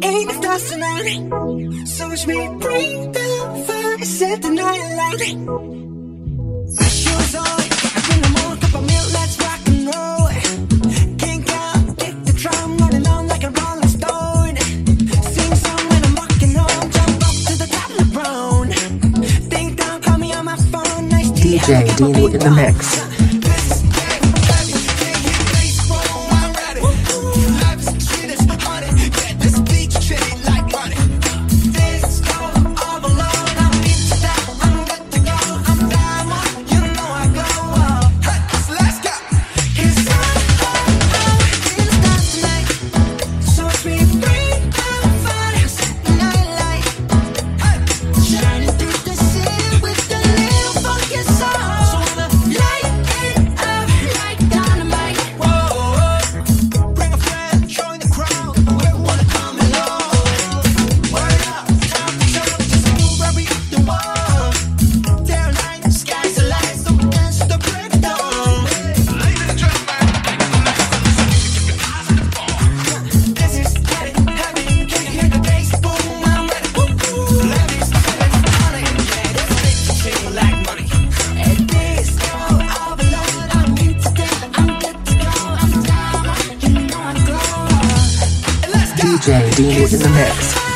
Ain't the stars tonight, so watch me bring the fire, set the night light. My shoes on, I bring them on, cup of milk, let's rock and roll. Kink out, kick the drum, running on like a rolling stone. Sing song when I'm walking home, jump up to the top of the brown. Ding dong, call me on my phone, nice tea. DJ Dini in the mix. DJ Dini in the mix.